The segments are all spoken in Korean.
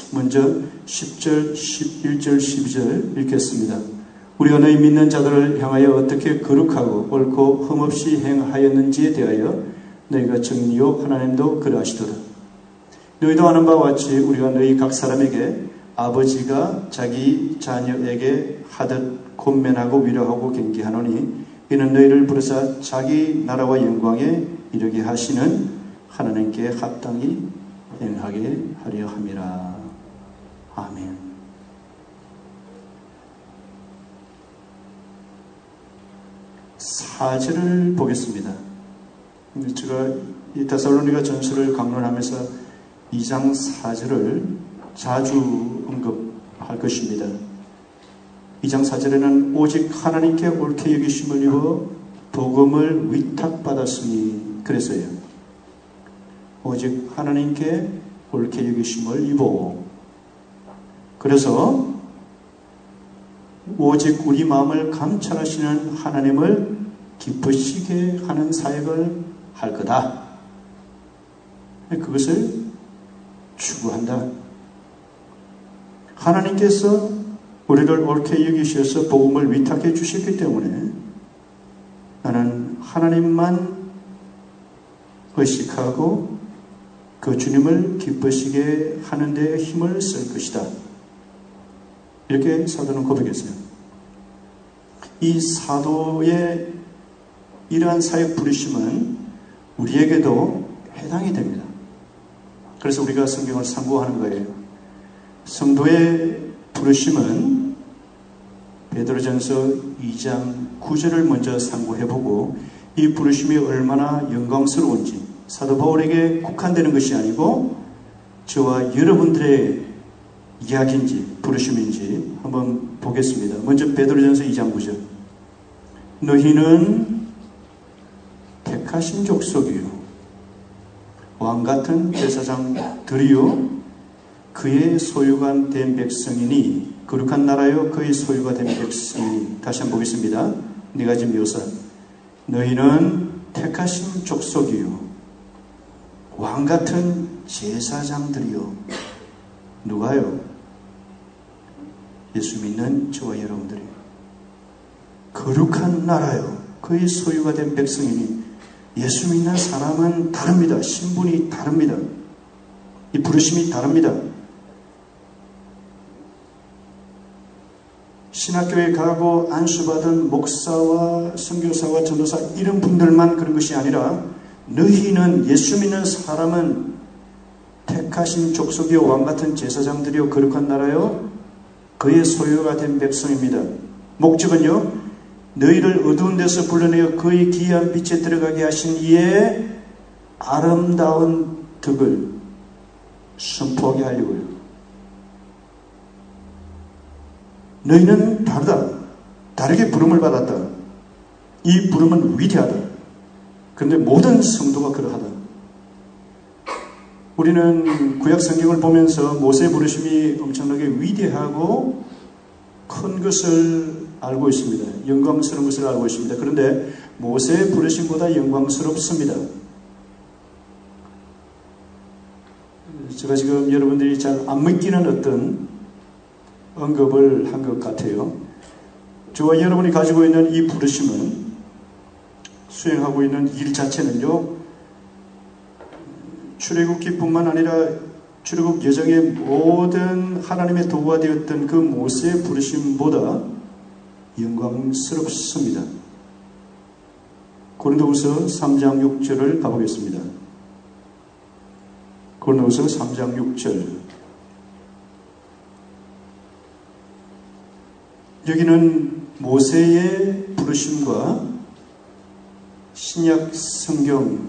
먼저 10절, 11절, 12절 읽겠습니다. 우리가 너희 믿는 자들을 향하여 어떻게 거룩하고 옳고 흠없이 행하였는지에 대하여 너희가 정리요 하나님도 그러하시도다. 너희도 아는 바와 같이 우리가 너희 각 사람에게 아버지가 자기 자녀에게 하듯 권면하고 위로하고 경계하노니 이는 너희를 부르사 자기 나라와 영광에 이르게 하시는 하나님께 합당히 행하게 하려 함이라. 아멘. 사절을 보겠습니다. 제가 이 데살로니가 전서를 강론하면서 2장 4절을 자주 언급할 것입니다. 2장 4절에는 오직 하나님께 옳게 여기심을 입어 복음을 위탁받았으니 그래서요. 오직 하나님께 옳게 여기심을 입어 그래서 오직 우리 마음을 감찰하시는 하나님을 기쁘시게 하는 사역을 할 거다. 그것을 추구한다. 하나님께서 우리를 옳게 여기셔서 복음을 위탁해 주셨기 때문에 나는 하나님만 의식하고 그 주님을 기쁘시게 하는 데 힘을 쓸 것이다. 이렇게 사도는 고백했어요. 이 사도의 이러한 사역 부르심은 우리에게도 해당이 됩니다. 그래서 우리가 성경을 상고하는 거예요. 성도의 부르심은 베드로전서 2장 9절을 먼저 상고해보고 이 부르심이 얼마나 영광스러운지 사도 바울에게 국한되는 것이 아니고 저와 여러분들의 이야기인지 부르심인지 한번 보겠습니다. 먼저 베드로전서 2장 9절 너희는 택하신 족속이요 왕같은 제사장들이요 그의 소유가 된 백성이니 거룩한 나라요 그의 소유가 된 백성이니. 다시 한번 보겠습니다. 네 가지 묘사. 너희는 택하신 족속이요 왕같은 제사장들이요. 누가요? 예수 믿는 저와 여러분들이요. 거룩한 나라요 그의 소유가 된 백성이니. 예수 믿는 사람은 다릅니다. 신분이 다릅니다. 이 부르심이 다릅니다. 신학교에 가고 안수받은 목사와 선교사와 전도사 이런 분들만 그런 것이 아니라 너희는 예수 믿는 사람은 택하신 족속이요 왕같은 제사장들이요 거룩한 나라요 그의 소유가 된 백성입니다. 목적은요 너희를 어두운 데서 불러내어 그의 기이한 빛에 들어가게 하신 이의 아름다운 덕을 선포하게 하려고요. 너희는 다르다. 다르게 부름을 받았다. 이 부름은 위대하다. 그런데 모든 성도가 그러하다. 우리는 구약 성경을 보면서 모세의 부르심이 엄청나게 위대하고 큰 것을 알고 있습니다. 영광스러운 것을 알고 있습니다. 그런데 모세의 부르심보다 영광스럽습니다. 제가 지금 여러분들이 잘 안 믿기는 어떤 언급을 한 것 같아요. 저와 여러분이 가지고 있는 이 부르심은 수행하고 있는 일 자체는요 출애굽기뿐만 아니라 출애굽 여정의 모든 하나님의 도구가 되었던 그 모세의 부르심보다 영광스럽습니다. 고린도후서 3장 6절을 가보겠습니다. 고린도후서 3장 6절. 여기는 모세의 부르심과 신약 성경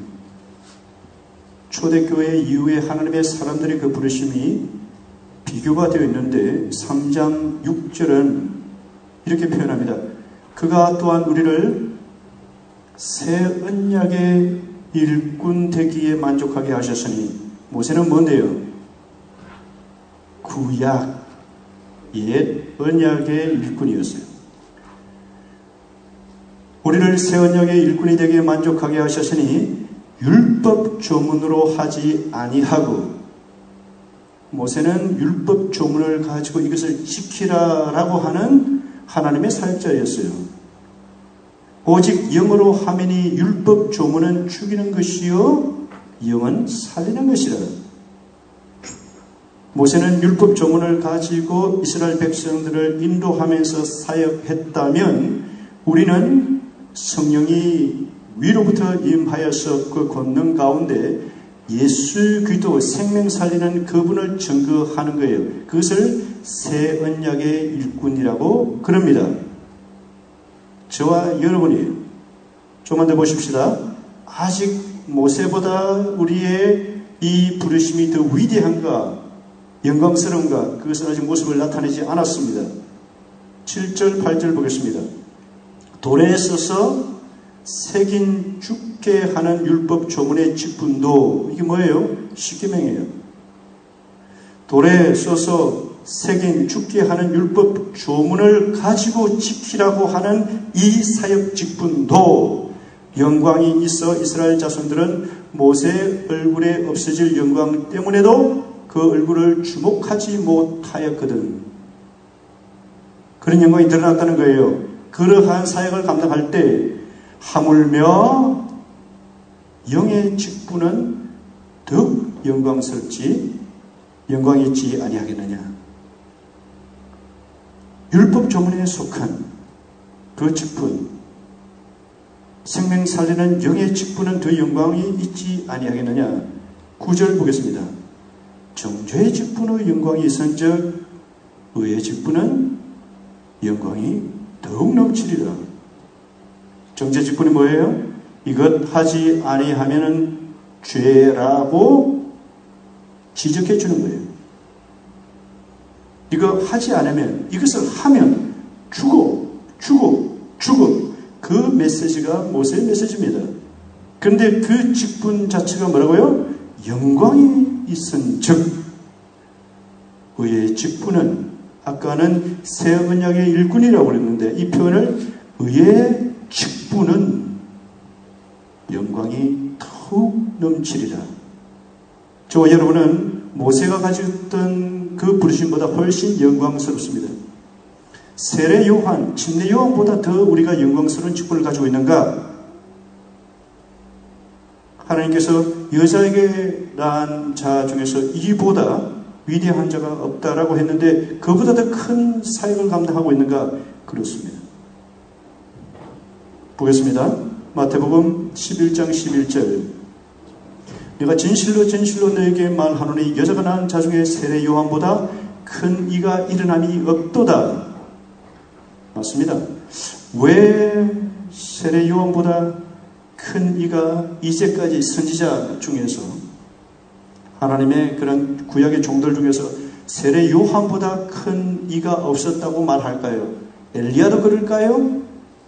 초대교회 이후에 하나님의 사람들의 그 부르심이 비교가 되어 있는데 3장 6절은 이렇게 표현합니다. 그가 또한 우리를 새 언약의 일꾼 되기에 만족하게 하셨으니. 모세는 뭔데요? 구약 옛 언약의 일꾼이었어요. 우리를 새 언약의 일꾼이 되기에 만족하게 하셨으니 율법 조문으로 하지 아니하고 모세는 율법 조문을 가지고 이것을 지키라라고 하는 하나님의 사역자였어요. 오직 영으로 하매니 율법 조문은 죽이는 것이요 영은 살리는 것이라. 모세는 율법 조문을 가지고 이스라엘 백성들을 인도하면서 사역했다면 우리는 성령이 위로부터 임하여서 그 권능 가운데 예수 그리스도 생명 살리는 그분을 증거하는 거예요. 그것을 새 언약의 일꾼이라고 그럽니다. 저와 여러분이 조금만 더 보십시다. 아직 모세보다 우리의 이 부르심이 더 위대한가 영광스러운가 그것은 아직 모습을 나타내지 않았습니다. 7절 8절 보겠습니다. 돌에 써서 새긴 죽게 하는 율법 조문의 직분도 이게 뭐예요? 십계명이에요. 돌에 써서 새긴 죽게 하는 율법 조문을 가지고 지키라고 하는 이 사역 직분도 영광이 있어 이스라엘 자손들은 모세 얼굴에 없어질 영광 때문에도 그 얼굴을 주목하지 못하였거든. 그런 영광이 드러났다는 거예요. 그러한 사역을 감당할 때 하물며 영의 직분은 더욱 영광스럽지 영광이 있지 아니하겠느냐. 율법 조문에 속한 그 직분 생명 살리는 영의 직분은 더 영광이 있지 아니하겠느냐. 9절 보겠습니다. 정죄의 직분의 영광이 있은즉 의의 직분은 영광이 더욱 넘치리라. 정죄 직분이 뭐예요? 이것 하지 아니하면은 죄라고 지적해 주는 거예요. 이거 하지 않으면 이것을 하면 죽어 그 메시지가 모세의 메시지입니다. 그런데 그 직분 자체가 뭐라고요? 영광이 있은즉 의의 직분은 아까는 새 언약의 일꾼이라고 그랬는데 이 표현을 의의 직분은 영광이 더욱 넘치리라. 저와 여러분은 모세가 가졌던 그 부르심보다 훨씬 영광스럽습니다. 세례 요한, 침례 요한보다 더 우리가 영광스러운 직분을 가지고 있는가? 하나님께서 여자에게 낳은 자 중에서 이보다 위대한 자가 없다라고 했는데 그보다 더 큰 사역을 감당하고 있는가? 그렇습니다. 보겠습니다. 마태복음 11장 11절. 내가 진실로 진실로 너에게 말하노니 여자가 낳은 자 중에 세례 요한보다 큰 이가 일어남이 없도다. 맞습니다. 왜 세례 요한보다 큰 이가 이제까지 선지자 중에서 하나님의 그런 구약의 종들 중에서 세례 요한보다 큰 이가 없었다고 말할까요? 엘리야도 그럴까요?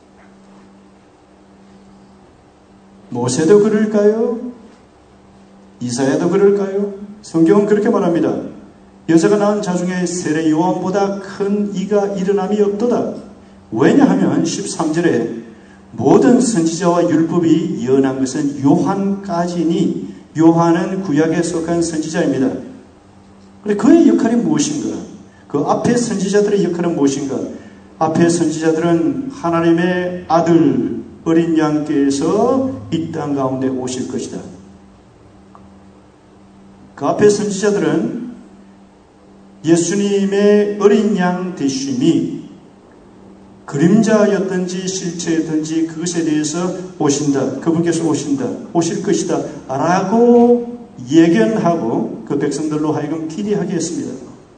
모세도 그럴까요? 이사야도 그럴까요? 성경은 그렇게 말합니다. 여자가 낳은 자 중에 세례 요한보다 큰 이가 일어남이 없도다. 왜냐하면 13절에 모든 선지자와 율법이 예언한 것은 요한까지니 요한은 구약에 속한 선지자입니다. 그런데 그의 역할이 무엇인가? 그 앞에 선지자들의 역할은 무엇인가? 앞에 선지자들은 하나님의 아들 어린 양께서 이 땅 가운데 오실 것이다. 그 앞에 선지자들은 예수님의 어린 양 되심이 그림자였든지 실체였든지 그것에 대해서 오신다. 그분께서 오신다. 오실 것이다. 라고 예견하고 그 백성들로 하여금 기대하게 했습니다.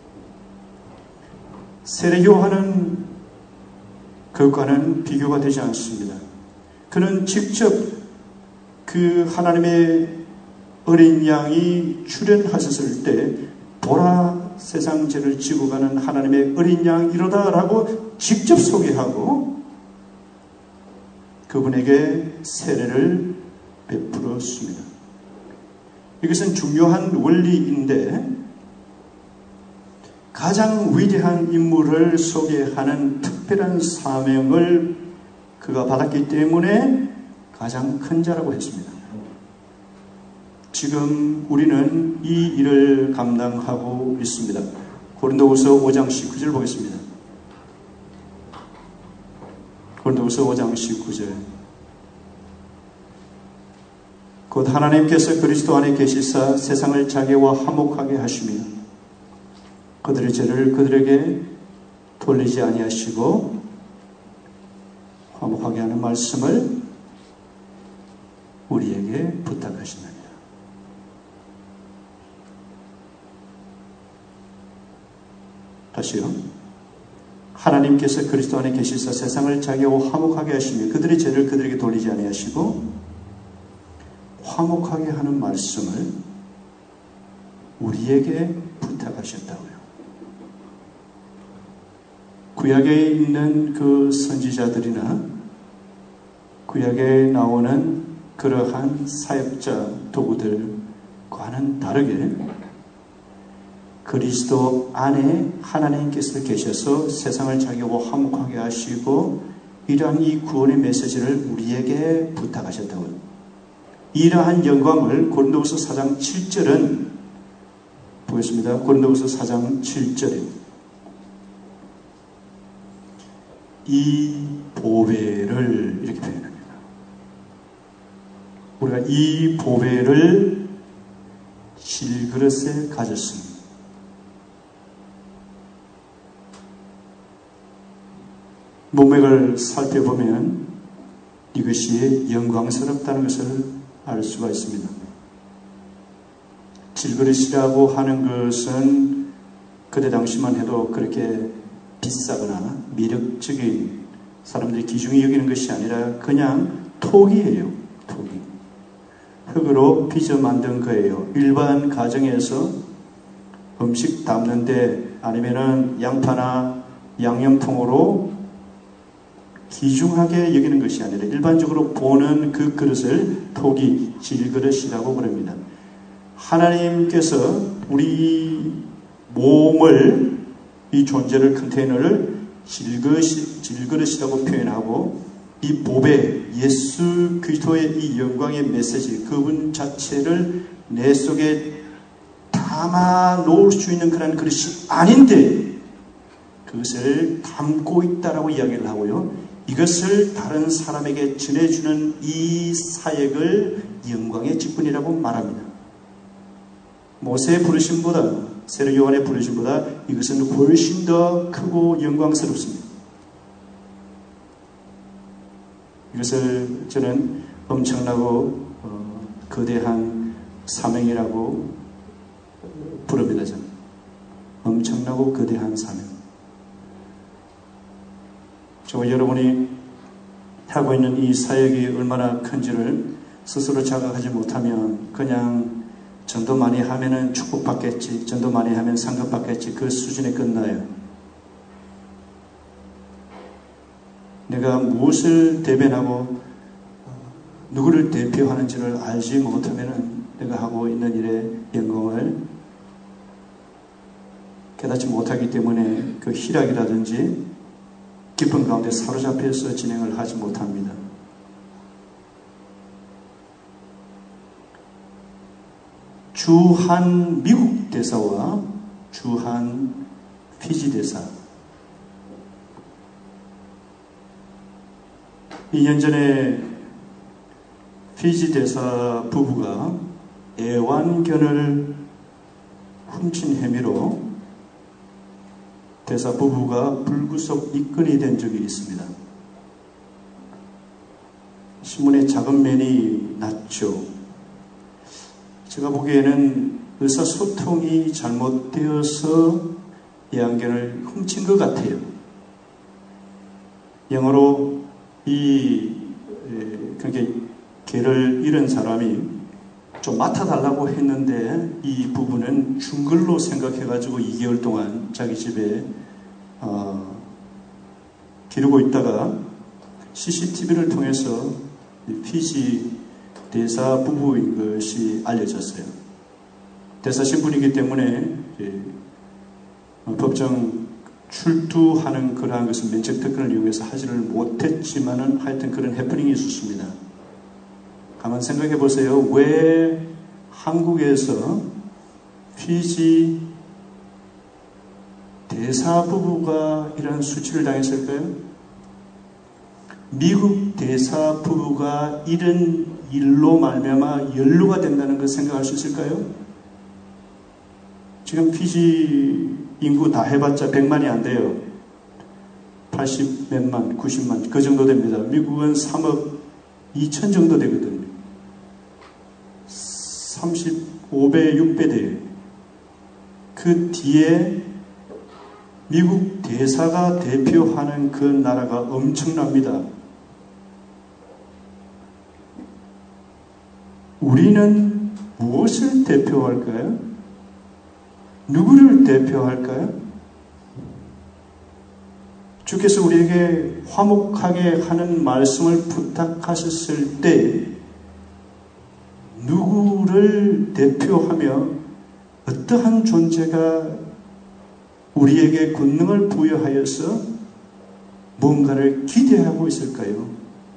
세례 요한은 그것과는 비교가 되지 않습니다. 그는 직접 그 하나님의 어린 양이 출현하셨을 때 보라 세상 죄를 지고 가는 하나님의 어린 양이로다 라고 직접 소개하고 그분에게 세례를 베풀었습니다. 이것은 중요한 원리인데 가장 위대한 인물을 소개하는 특별한 사명을 그가 받았기 때문에 가장 큰 자라고 했습니다. 지금 우리는 이 일을 감당하고 있습니다. 고린도후서 5장 19절 보겠습니다. 고린도후서 5장 19절. 곧 하나님께서 그리스도 안에 계시사 세상을 자기와 화목하게 하시며 그들의 죄를 그들에게 돌리지 아니하시고 화목하게 하는 말씀을 우리에게 부탁하시느니라. 다시요. 하나님께서 그리스도 안에 계시사 세상을 자기와 화목하게 하시며 그들의 죄를 그들에게 돌리지 아니하시고 화목하게 하는 말씀을 우리에게 부탁하셨다고요. 구약에 있는 그 선지자들이나 구약에 나오는 그러한 사역자 도구들과는 다르게 그리스도 안에 하나님께서 계셔서 세상을 자기와 화목하게 하시고 이러한 이 구원의 메시지를 우리에게 부탁하셨다고요. 이러한 영광을 고린도후서 4장 7절은 보겠습니다. 고린도후서 4장 7절에 이 보배를 이렇게 표현합니다. 우리가 이 보배를 질그릇에 가졌습니다. 문맥을 살펴보면 이것이 영광스럽다는 것을 알 수가 있습니다. 질그릇이라고 하는 것은 그때 당시만 해도 그렇게 비싸거나 매력적인 사람들이 귀중히 여기는 것이 아니라 그냥 톡이에요. 톡이. 흙으로 빚어 만든 거예요. 일반 가정에서 음식 담는데 아니면은 양파나 양념통으로 귀중하게 여기는 것이 아니라 일반적으로 보는 그 그릇을 톡이 질그릇이라고 부릅니다. 하나님께서 우리 몸을 이 존재를 컨테이너를 질그릇이라고 표현하고 이 보배 예수 그리스도의 이 영광의 메시지 그분 자체를 내 속에 담아 놓을 수 있는 그런 그릇이 아닌데 그것을 담고 있다라고 이야기를 하고요. 이것을 다른 사람에게 전해주는 이 사역을 영광의 직분이라고 말합니다. 모세의 부르심보다 세례 요한의 부르심보다 이것은 훨씬 더 크고 영광스럽습니다. 이것을 저는 엄청나고 거대한 사명이라고 부릅니다. 저는 엄청나고 거대한 사명. 저와 여러분이 하고 있는 이 사역이 얼마나 큰지를 스스로 자각하지 못하면 그냥 전도 많이 하면은 축복받겠지, 전도 많이 하면 상급받겠지 그 수준에 끝나요. 내가 무엇을 대변하고 누구를 대표하는지를 알지 못하면은 내가 하고 있는 일의 영광을 깨닫지 못하기 때문에 그 희락이라든지 깊은 가운데 사로잡혀서 진행을 하지 못합니다. 주한 미국 대사와 주한 피지 대사 2년 전에 피지 대사 부부가 애완견을 훔친 혐의로 대사 부부가 불구속 입건이 된 적이 있습니다. 신문에 작은 면이 났죠. 제가 보기에는 의사소통이 잘못되어서 애완견을 훔친 것 같아요. 영어로 그렇게 개를 잃은 사람이 좀 맡아달라고 했는데 이 부부는 중걸로 생각해가지고 2개월 동안 자기 집에 기르고 있다가 CCTV를 통해서 피지 대사 부부인 것이 알려졌어요. 대사 신분이기 때문에 법정 출두하는 그러한 것은 면책 특권을 이용해서 하지를 못했지만은 하여튼 그런 해프닝이 있었습니다. 가만 생각해 보세요. 왜 한국에서 피지 대사 부부가 이런 수치를 당했을까요? 미국 대사 부부가 이런 일로 말미암아 연루가 된다는 걸 생각할 수 있을까요? 지금 피지 인구 다 해봤자 100만이 안 돼요. 80 몇만, 90만 그 정도 됩니다. 미국은 3억 2천 정도 되거든요. 35배, 6배 돼요. 그 뒤에 미국 대사가 대표하는 그 나라가 엄청납니다. 우리는 무엇을 대표할까요? 누구를 대표할까요? 주께서 우리에게 화목하게 하는 말씀을 부탁하셨을 때 누구를 대표하며 어떠한 존재가 우리에게 권능을 부여하여서 뭔가를 기대하고 있을까요?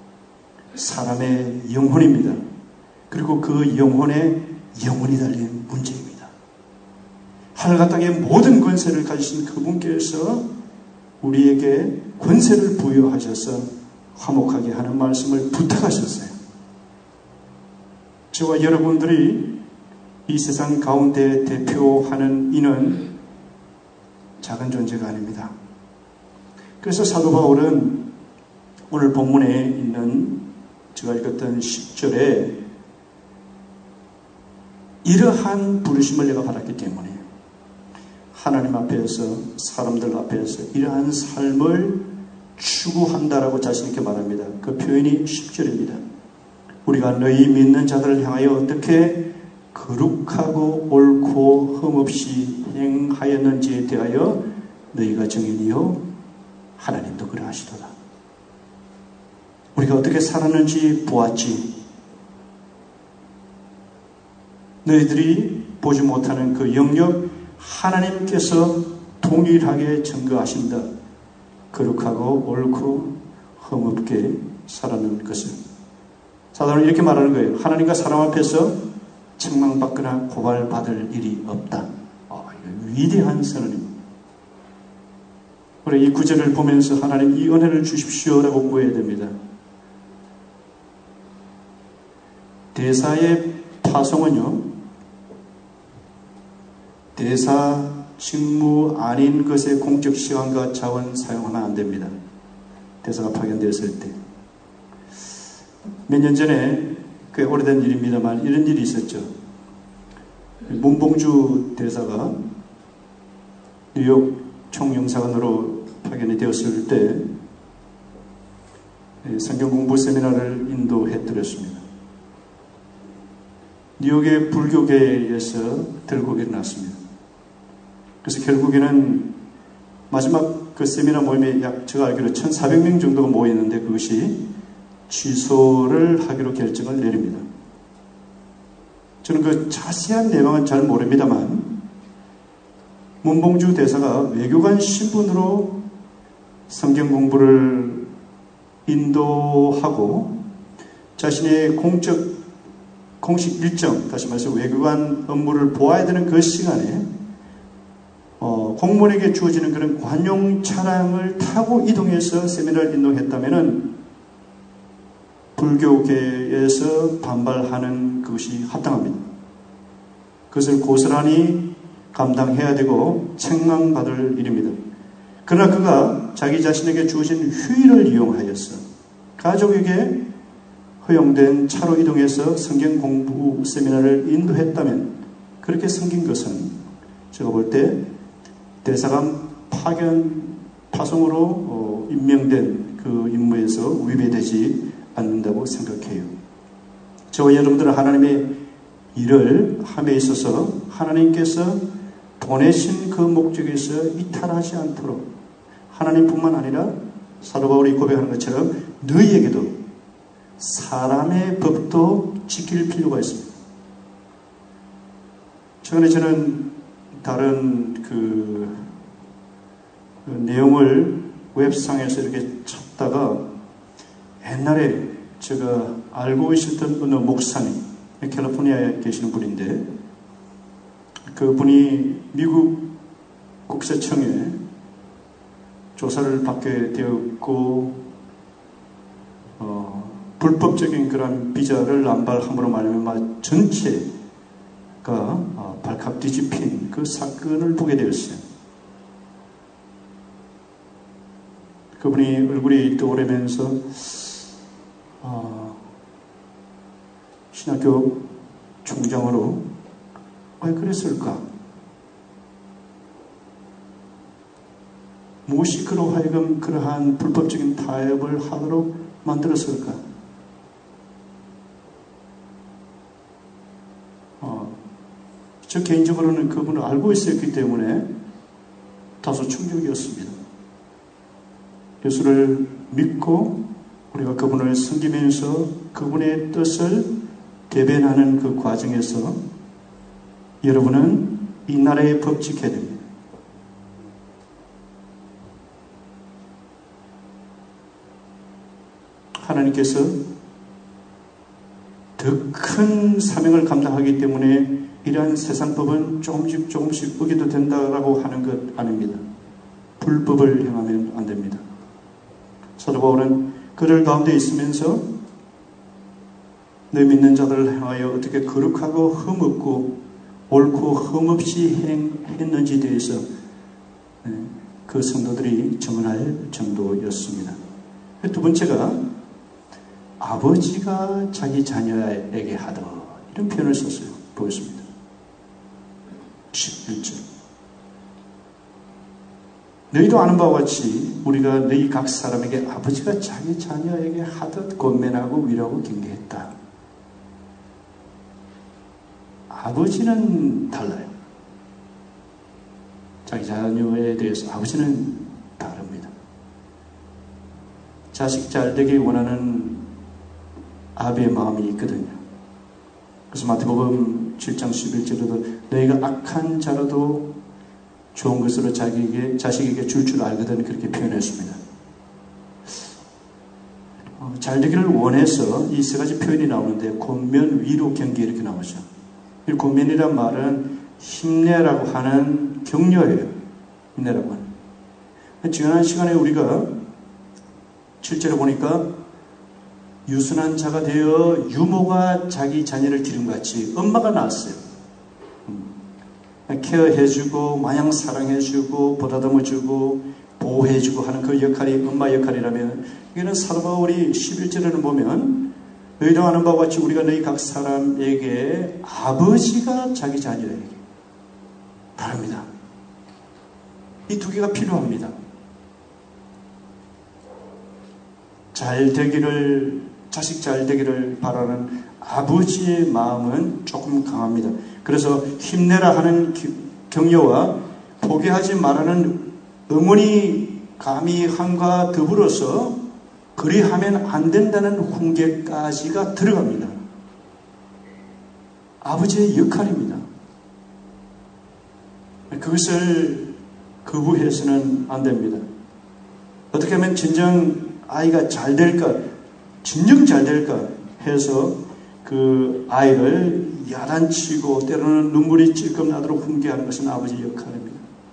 사람의 영혼입니다. 그리고 그 영혼에 영혼이 달린 문제입니다. 하늘과 땅의 모든 권세를 가지신 그분께서 우리에게 권세를 부여하셔서 화목하게 하는 말씀을 부탁하셨어요. 저와 여러분들이 이 세상 가운데 대표하는 이는 작은 존재가 아닙니다. 그래서 사도 바울은 오늘 본문에 있는 제가 읽었던 10절에 이러한 부르심을 내가 받았기 때문에 하나님 앞에서 사람들 앞에서 이러한 삶을 추구한다라고 자신있게 말합니다. 그 표현이 10절입니다. 우리가 너희 믿는 자들을 향하여 어떻게 거룩하고 옳고 흠없이 행하였는지에 대하여 너희가 증인이요 하나님도 그러하시도다. 우리가 어떻게 살았는지 보았지. 너희들이 보지 못하는 그 영역 하나님께서 동일하게 증거하신다. 거룩하고 옳고 흠없게 살아는 것을. 사도는 이렇게 말하는 거예요. 하나님과 사람 앞에서 책망받거나 고발받을 일이 없다. 위대한 선언입니다. 우리 이 구절을 보면서 하나님 이 은혜를 주십시오라고 구해야 됩니다. 대사의 파송은요, 대사 직무 아닌 것의 공적 시간과 자원 사용하면 안 됩니다. 대사가 파견되었을 때. 몇 년 전에 꽤 오래된 일입니다만 이런 일이 있었죠. 문봉주 대사가 뉴욕 총영사관으로 파견이 되었을 때 성경 공부 세미나를 인도해드렸습니다. 뉴욕의 불교계에서 들고 일어났습니다. 그래서 결국에는 마지막 그 세미나 모임에 약 제가 알기로 1,400명 정도가 모였는데 그것이 취소를 하기로 결정을 내립니다. 저는 그 자세한 내용은 잘 모릅니다만 문봉주 대사가 외교관 신분으로 성경 공부를 인도하고 자신의 공식 일정, 다시 말해서 외교관 업무를 보아야 되는 그 시간에 공무원에게 주어지는 그런 관용 차량을 타고 이동해서 세미나를 인도했다면은 불교계에서 반발하는 그것이 합당합니다. 그것을 고스란히 감당해야 되고 책망받을 일입니다. 그러나 그가 자기 자신에게 주어진 휴일을 이용하여서 가족에게 허용된 차로 이동해서 성경 공부 세미나를 인도했다면 그렇게 생긴 것은 제가 볼 때 대사관 파송으로 임명된 그 임무에서 위배되지 않는다고 생각해요. 저와 여러분들은 하나님의 일을 함에 있어서 하나님께서 보내신 그 목적에서 이탈하지 않도록 하나님뿐만 아니라 사도 바울이 고백하는 것처럼 너희에게도 사람의 법도 지킬 필요가 있습니다. 최근에 저는 다른 그 내용을 웹상에서 이렇게 찾다가 옛날에 제가 알고 있었던 어느 목사님, 캘리포니아에 계시는 분인데 그분이 미국 국세청에 조사를 받게 되었고 불법적인 그런 비자를 남발함으로 말하면 전체가 발칵 뒤집힌 그 사건을 보게 되었어요. 그분이 얼굴이 떠오르면서 신학교 총장으로 왜 그랬을까? 무엇이 그로 하여금 그러한 불법적인 타협을 하도록 만들었을까? 저 개인적으로는 그분을 알고 있었기 때문에 다소 충격이었습니다. 예수를 믿고 우리가 그분을 섬기면서 그분의 뜻을 대변하는 그 과정에서 여러분은 이 나라에 법칙해야 됩니다. 하나님께서 더 큰 사명을 감당하기 때문에 이러한 세상법은 조금씩 어겨도 된다라고 하는 것 아닙니다. 불법을 행하면 안 됩니다. 사도 바울은 그들 가운데 있으면서 너 믿는 자들을 향하여 어떻게 거룩하고 흠없고 옳고 흠없이 행했는지에 대해서 그 성도들이 증언할 정도였습니다. 두 번째가 아버지가 자기 자녀에게 하듯 이런 표현을 썼어요. 보겠습니다. 11절 너희도 아는 바와 같이 우리가 너희 각 사람에게 아버지가 자기 자녀에게 하듯 권면하고 위로하고 경계했다. 아버지는 달라요. 자기 자녀에 대해서 아버지는 다릅니다. 자식 잘 되길 원하는 아비의 마음이 있거든요. 그래서 마태복음 7장 11절에도 너희가 악한 자라도 좋은 것으로 자식에게 줄 알거든 그렇게 표현했습니다. 잘 되기를 원해서 이 세 가지 표현이 나오는데 권면, 위로, 경계 이렇게 나오죠. 이 권면이란 말은 힘내라고 하는 격려예요. 힘내라고 하는. 지난 시간에 우리가 실제로 보니까 유순한 자가 되어 유모가 자기 자녀를 기름같이 엄마가 낳았어요. 케어해주고 마냥 사랑해주고 보다듬어주고 보호해주고 하는 그 역할이 엄마 역할이라면 이거는 사도 바울이 11절에는 보면 너희도 아는 바와 같이 우리가 너희 각 사람에게 아버지가 자기 자녀에게 다릅니다. 이 두 개가 필요합니다. 잘 되기를 자식 잘 되기를 바라는 아버지의 마음은 조금 강합니다. 그래서 힘내라 하는 격려와 포기하지 말라는 어머니 감히함과 더불어서 그리하면 안 된다는 훈계까지가 들어갑니다. 아버지의 역할입니다. 그것을 거부해서는 안 됩니다. 어떻게 하면 진정 아이가 잘 될까, 진정 잘 될까 해서 그 아이를 야단치고 때로는 눈물이 찔끔 나도록 훈계하는 것은 아버지의 역할입니다.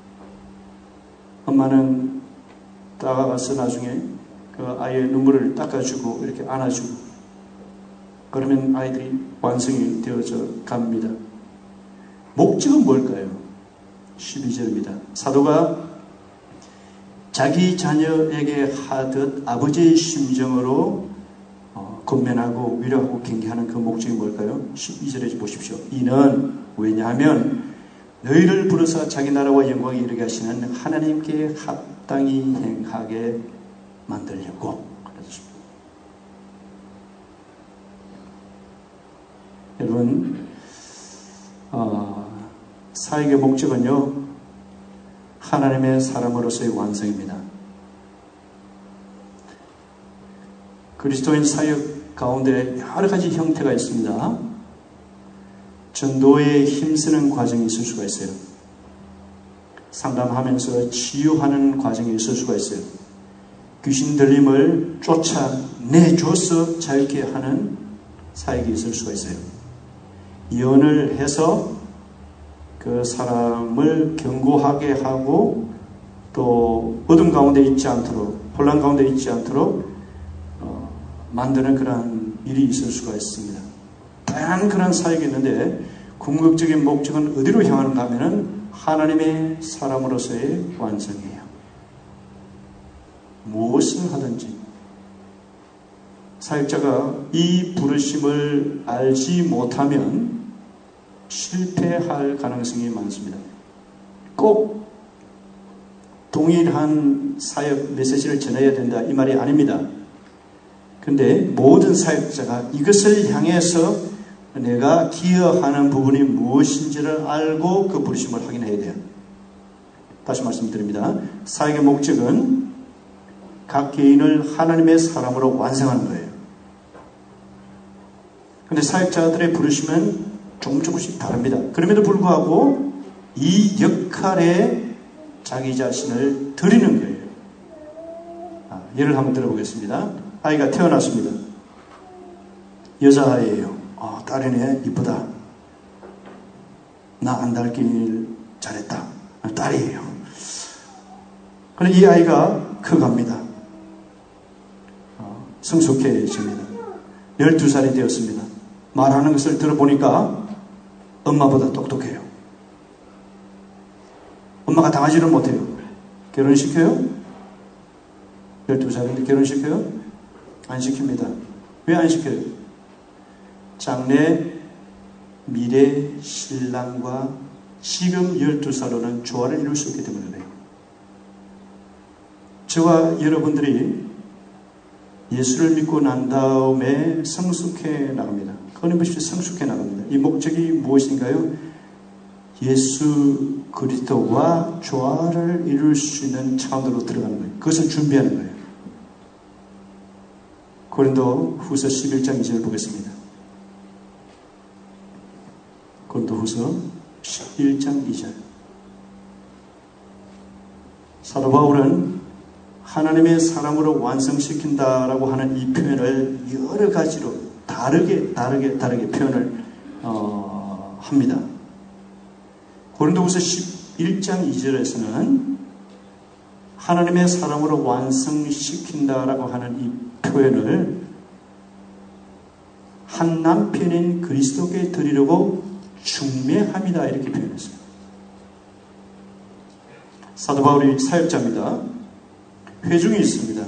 엄마는 다가가서 나중에 그 아이의 눈물을 닦아주고 이렇게 안아주고 그러면 아이들이 완성이 되어져 갑니다. 목적은 뭘까요? 12절입니다. 사도가 자기 자녀에게 하듯 아버지의 심정으로 권면하고 위로하고 경계하는 그 목적이 뭘까요? 12절에 보십시오. 이는 왜냐하면 너희를 부르사 자기 나라와 영광에 이르게 하시는 하나님께 합당히 행하게 만들려고 그랬습니다. 여러분, 사역의 목적은요, 하나님의 사람으로서의 완성입니다. 그리스도인 사역 가운데 여러 가지 형태가 있습니다. 전도에 힘쓰는 과정이 있을 수가 있어요. 상담하면서 치유하는 과정이 있을 수가 있어요. 귀신 들림을 쫓아내줘서 자유케 하는 사역이 있을 수가 있어요. 예언을 해서 그 사람을 견고하게 하고 또 어둠 가운데 있지 않도록, 혼란 가운데 있지 않도록 만드는 그런 일이 있을 수가 있습니다. 다양한 그런 사역이 있는데 궁극적인 목적은 어디로 향하는가 하면은 하나님의 사람으로서의 완성이에요. 무엇을 하든지 사역자가 이 부르심을 알지 못하면 실패할 가능성이 많습니다. 꼭 동일한 사역 메시지를 전해야 된다 이 말이 아닙니다. 근데 모든 사역자가 이것을 향해서 내가 기여하는 부분이 무엇인지를 알고 그 부르심을 확인해야 돼요. 다시 말씀드립니다. 사역의 목적은 각 개인을 하나님의 사람으로 완성하는 거예요. 근데 사역자들의 부르심은 조금씩 다릅니다. 그럼에도 불구하고 이 역할에 자기 자신을 드리는 거예요. 예를 한번 들어보겠습니다. 아이가 태어났습니다. 여자아이예요. 딸이네, 이쁘다. 나 안 닳길 잘했다. 딸이에요. 그런데 이 아이가 커갑니다. 성숙해집니다. 12살이 되었습니다. 말하는 것을 들어보니까 엄마보다 똑똑해요. 엄마가 당하지를 못해요. 결혼시켜요? 12살인데 결혼시켜요? 안 시킵니다. 왜 안 시켜요? 장래 미래 신랑과 지금 12살로는 조화를 이룰 수 없기 때문에 그래요. 저와 여러분들이 예수를 믿고 난 다음에 성숙해 나갑니다. 끊임없이 성숙해 나갑니다. 이 목적이 무엇인가요? 예수 그리스도와 조화를 이룰 수 있는 차원으로 들어가는 거예요. 그것을 준비하는 거예요. 고린도 후서 11장 2절 보겠습니다. 고린도 후서 11장 2절. 사도 바울은 하나님의 사람으로 완성시킨다라고 하는 이 표현을 여러 가지로 다르게 표현을 합니다. 고린도후서 11장 2절에서는 하나님의 사람으로 완성시킨다라고 하는 이 표현을 한 남편인 그리스도께 드리려고 중매합니다 이렇게 표현했어요. 사도 바울이 사역자입니다. 회중이 있습니다.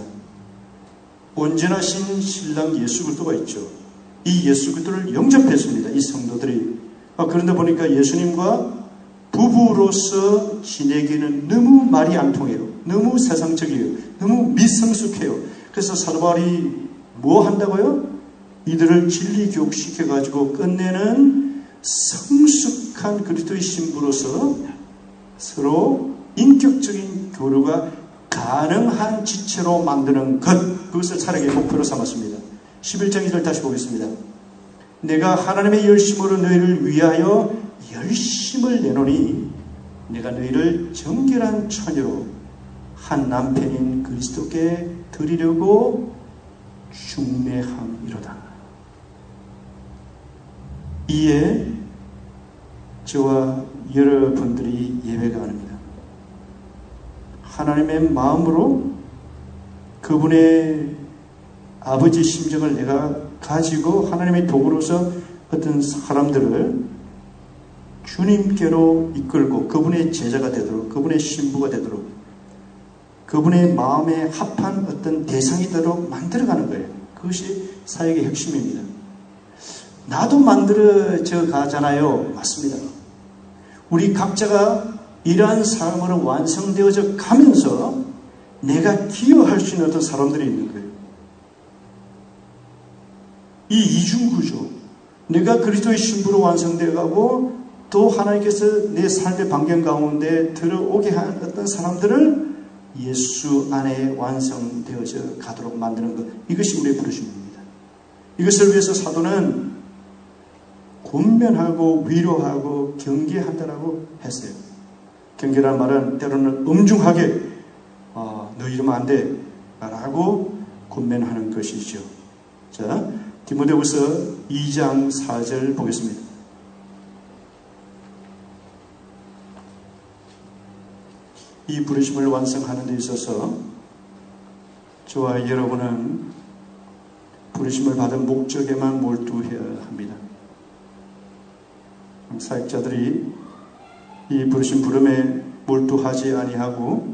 온전하신 신랑 예수 그리스도가 있죠. 이 예수 그리스도를 영접했습니다. 이 성도들이. 그런데 보니까 예수님과 부부로서 지내기는 너무 말이 안 통해요. 너무 세상적이에요. 너무 미성숙해요. 그래서 사도 바울이 뭐 한다고요? 이들을 진리 교육시켜가지고 끝내는 성숙한 그리스도의 신부로서 서로 인격적인 교류가 가능한 지체로 만드는 것, 그것을 사역의 목표로 삼았습니다. 11장 2절 다시 보겠습니다. 내가 하나님의 열심으로 너희를 위하여 열심을 내노니 내가 너희를 정결한 처녀로 한 남편인 그리스도께 드리려고 중매함이로다. 이에 저와 여러분들이 예외가 아닙니다. 하나님의 마음으로 그분의 아버지 심정을 내가 가지고 하나님의 도구로서 어떤 사람들을 주님께로 이끌고 그분의 제자가 되도록, 그분의 신부가 되도록, 그분의 마음에 합한 어떤 대상이 되도록 만들어가는 거예요. 그것이 사역의 핵심입니다. 나도 만들어져 가잖아요. 맞습니다. 우리 각자가 이러한 삶으로 완성되어져 가면서 내가 기여할 수 있는 어떤 사람들이 있는 거예요. 이 이중구조. 내가 그리스도의 신부로 완성되어 가고 또 하나님께서 내 삶의 반경 가운데 들어오게 한 어떤 사람들을 예수 안에 완성되어져 가도록 만드는 것. 이것이 우리의 부르심입니다. 이것을 위해서 사도는 권면하고 위로하고 경계한다라고 했어요. 경계라는 말은 때로는 엄중하게 너 이러면 안 돼 라고 권면하는 것이죠. 자, 디모데후서 2장 4절 보겠습니다. 이 부르심을 완성하는 데 있어서 저와 여러분은 부르심을 받은 목적에만 몰두해야 합니다. 사역자들이 이 부르심 부름에 몰두하지 아니하고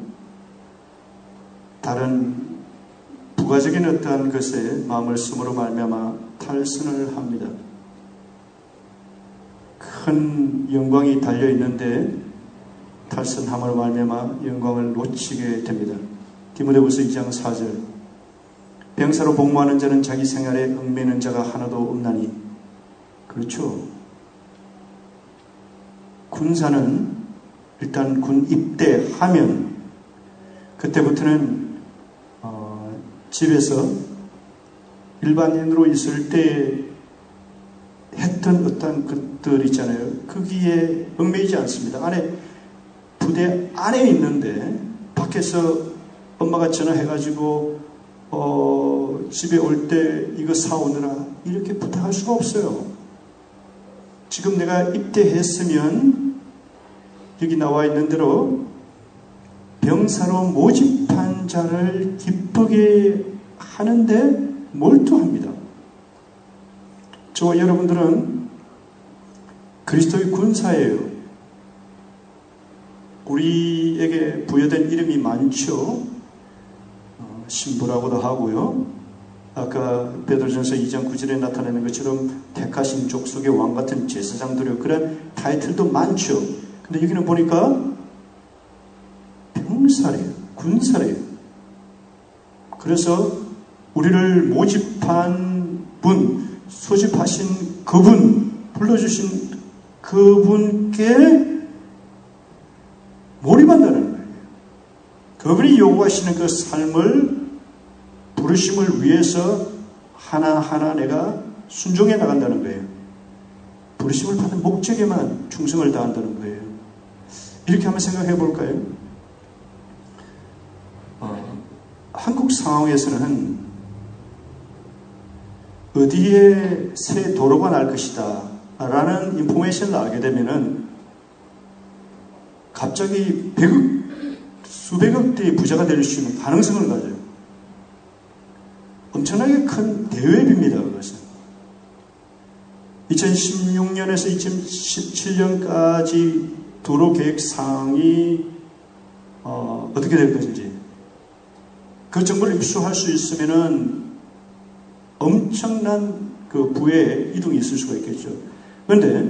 다른 부가적인 어떠한 것에 마음을 쓰므로 말미암아 탈선을 합니다. 큰 영광이 달려있는데 탈선함으로 말미암아 영광을 놓치게 됩니다. 디모데후서 2장 4절 병사로 복무하는 자는 자기 생활에 얽매이는 자가 하나도 없나니. 그렇죠. 군사는 일단 군 입대하면 그때부터는 집에서 일반인으로 있을 때 했던 어떤 것들 있잖아요. 거기에 얽매이지 않습니다. 부대 안에 있는데 밖에서 엄마가 전화해가지고 집에 올 때 이거 사오느라 이렇게 부탁할 수가 없어요. 지금 내가 입대했으면 여기 나와 있는 대로 병사로 모집한 자를 기쁘게 하는데 몰두합니다. 저와 여러분들은 그리스도의 군사예요. 우리에게 부여된 이름이 많죠. 신부라고도 하고요. 아까 베드로전서 2장 9절에 나타내는 것처럼 택하신 족속의 왕 같은 제사장들이요. 그런 타이틀도 많죠. 근데 여기는 보니까 병사래요. 군사래요. 그래서 우리를 모집한 분, 소집하신 그분, 불러주신 그분께 몰입한다는 거예요. 그분이 요구하시는 그 삶을, 부르심을 위해서 하나하나 내가 순종해 나간다는 거예요. 부르심을 받은 목적에만 충성을 다한다는 거예요. 이렇게 한번 생각해 볼까요? 한국 상황에서는 어디에 새 도로가 날 것이다 라는 인포메이션을 알게 되면은 갑자기 수백억 대의 부자가 될 수 있는 가능성을 가져요. 엄청나게 큰 대회비입니다. 그것은 2016년에서 2017년까지 도로 계획 사항이 어떻게 될 것인지 그 정보를 입수할 수 있으면은 엄청난 그 부의 이동이 있을 수가 있겠죠. 그런데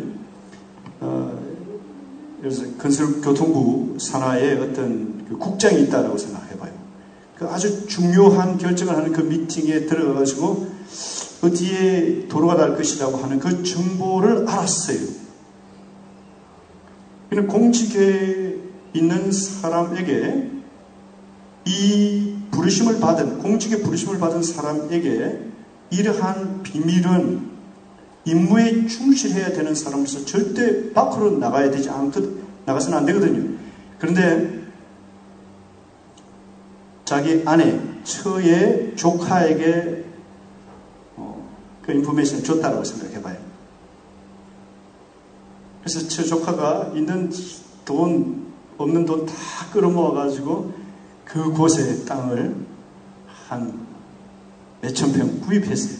그래서 건설교통부 산하에 어떤 그 국장이 있다라고 생각해봐요. 그 아주 중요한 결정을 하는 그 미팅에 들어가가지고 어디에 도로가 날 것이라고 하는 그 정보를 알았어요. 그냥 공직에 있는 사람에게 이 부르심을 받은, 공직의 부르심을 받은 사람에게 이러한 비밀은 임무에 충실해야 되는 사람으로서 절대 밖으로 나가서는 안 되거든요. 그런데 자기 아내, 처의 조카에게 그 인포메이션을 줬다라고 생각해봐요. 그래서 처 조카가 있는 돈, 없는 돈 다 끌어모아가지고 그곳에 땅을 한 몇천 평 구입했어요.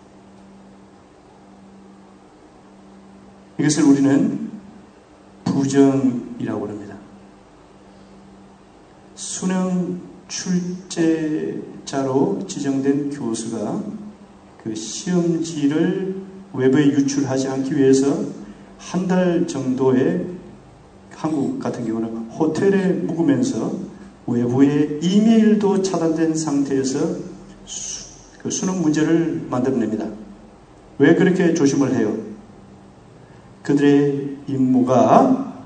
이것을 우리는 부정이라고 합니다. 수능 출제자로 지정된 교수가 그 시험지를 외부에 유출하지 않기 위해서 한 달 정도의 한국 같은 경우는 호텔에 묵으면서 외부의 이메일도 차단된 상태에서 그 수능 문제를 만들어냅니다. 왜 그렇게 조심을 해요? 그들의 임무가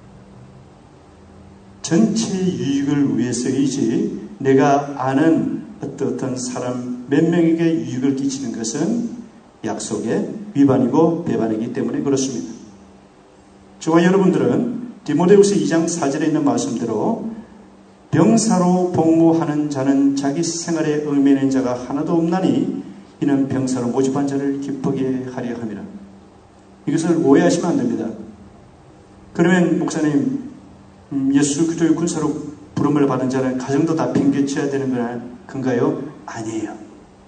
전체 유익을 위해서이지 내가 아는 어떤 사람 몇 명에게 유익을 끼치는 것은 약속의 위반이고 배반이기 때문에 그렇습니다. 저와 여러분들은 디모데후서 2장 4절에 있는 말씀대로 병사로 복무하는 자는 자기 생활에 얽매이는 자가 하나도 없나니 이는 병사로 모집한 자를 기쁘게 하려 함이라. 이것을 오해하시면 안 됩니다. 그러면 목사님 예수 그리스도의 군사로 부름을 받은 자는 가정도 다 팽개쳐야 되는 건가요? 아니에요.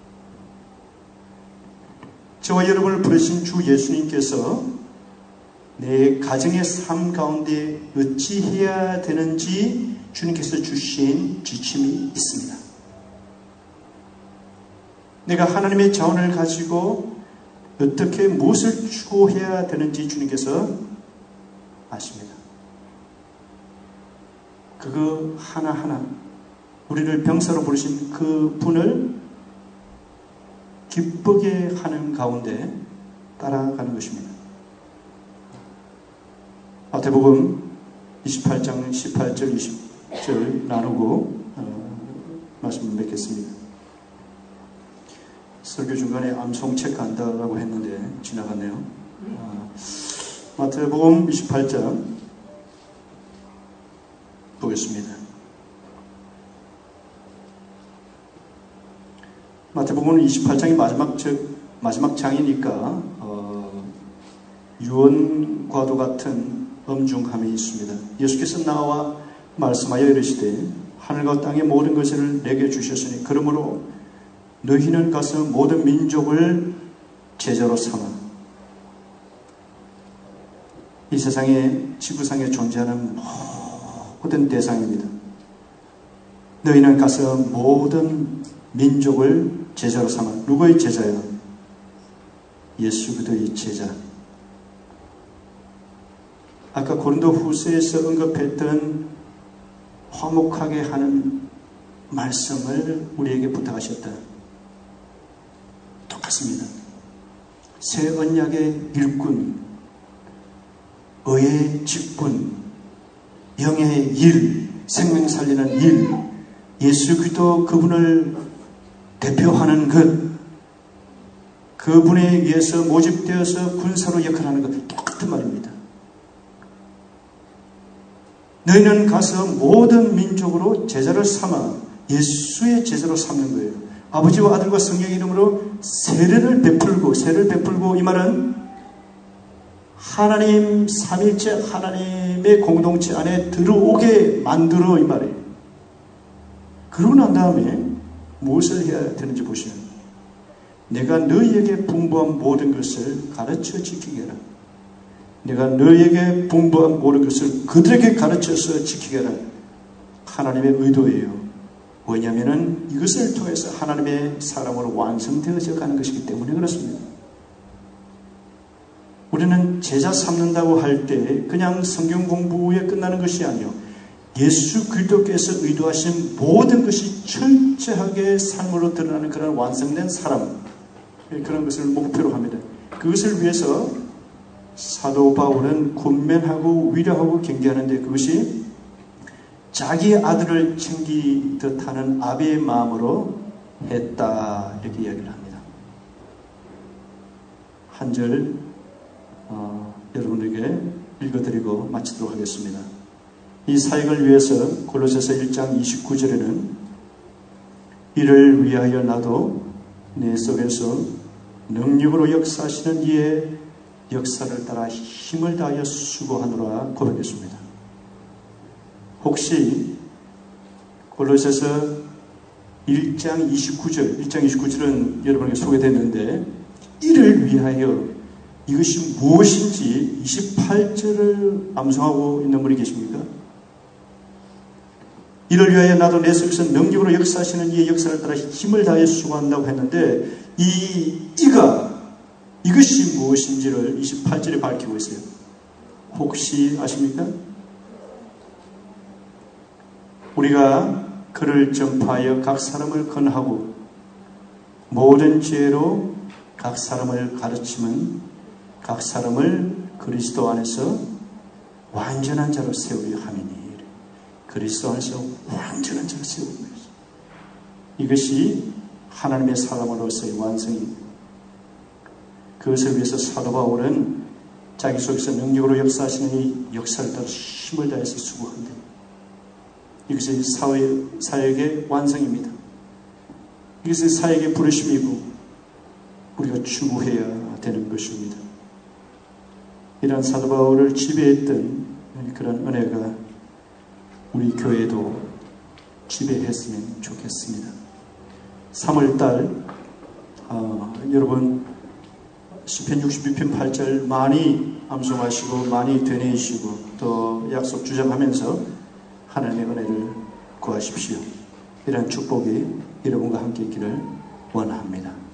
저와 여러분을 부르신 주 예수님께서 내 가정의 삶 가운데 어찌해야 되는지 주님께서 주신 지침이 있습니다. 내가 하나님의 자원을 가지고 어떻게 무엇을 추구해야 되는지 주님께서 아십니다. 그거 하나하나 우리를 병사로 부르신 그 분을 기쁘게 하는 가운데 따라가는 것입니다. 마태복음 28장 18절 20절 나누고 말씀을 맺겠습니다. 설교 중간에 암송 체크한다고 했는데 지나갔네요. 마태복음 28장 보겠습니다. 마태복음 28장이 마지막 장이니까 유언과도 같은 엄중함이 있습니다. 예수께서 나와 말씀하여 이르시되 하늘과 땅의 모든 것을 내게 주셨으니 그러므로 너희는 가서 모든 민족을 제자로 삼아 이 세상에 지구상에 존재하는 모든 대상입니다. 너희는 가서 모든 민족을 제자로 삼아. 누구의 제자요? 예수 그리스도의 제자. 아까 고린도 후서에서 언급했던 화목하게 하는 말씀을 우리에게 부탁하셨다. 똑같습니다. 새 언약의 일꾼, 의의 직분, 영의 일, 생명 살리는 일, 예수 그리스도 그분을 대표하는 것, 그분에 의해서 모집되어서 군사로 역할하는 것, 똑같은 말입니다. 너희는 가서 모든 민족으로 제자를 삼아 예수의 제자로 삼는 거예요. 아버지와 아들과 성령의 이름으로 세례를 베풀고 이 말은 하나님 삼일째 하나님의 공동체 안에 들어오게 만들어 이 말이에요. 그러고 난 다음에 무엇을 해야 되는지 보시면 내가 너희에게 분부한 모든 것을 가르쳐 지키게 하라. 내가 너희에게 분부한 모든 것을 그들에게 가르쳐서 지키게 하라. 하나님의 의도예요. 왜냐하면 이것을 통해서 하나님의 사람으로 완성되어져 가는 것이기 때문에 그렇습니다. 우리는 제자 삼는다고 할 때 그냥 성경 공부에 끝나는 것이 아니요. 예수 그리스도께서 의도하신 모든 것이 철저하게 삶으로 드러나는 그런 완성된 사람, 그런 것을 목표로 합니다. 그것을 위해서 사도 바울은 군면하고 위로하고 경계하는데 그것이 자기 아들을 챙기듯 하는 아비의 마음으로 했다 이렇게 이야기를 합니다. 한 절 여러분에게 읽어드리고 마치도록 하겠습니다. 이 사역을 위해서 골로새서 1장 29절에는 이를 위하여 나도 내 속에서 능력으로 역사하시는 이의 역사를 따라 힘을 다하여 수고하노라 고백했습니다. 혹시 골로새서 1장 29절은 여러분에게 소개됐는데 이를 위하여 이것이 무엇인지 28절을 암송하고 있는 분이 계십니까? 이를 위하여 나도 내 속에서 능력으로 역사하시는 이의 역사를 따라 힘을 다해 수고한다고 했는데 이것이 무엇인지를 28절에 밝히고 있어요. 혹시 아십니까? 우리가 그를 전파하여 각 사람을 권하고 모든 죄로 각 사람을 가르치면 각 사람을 그리스도 안에서 완전한 자로 세우려 함이니 그리스도 안에서 완전한 자로 세우는 것입니다. 이것이 하나님의 사람으로서의 완성입니다. 그것을 위해서 사도 바울은 자기 속에서 능력으로 역사하시는 이 역사를 따라 힘을 다해서 수고한다. 이것이 사역의 완성입니다. 이것이 사역의 부르심이고 우리가 추구해야 되는 것입니다. 이러한 사도 바울을 지배했던 그런 은혜가 우리 교회도 지배했으면 좋겠습니다. 3월달 여러분 시편 62편 8절 많이 암송하시고 많이 되뇌이시고 또 약속 주장하면서 하나님의 은혜를 구하십시오. 이런 축복이 여러분과 함께 있기를 원합니다.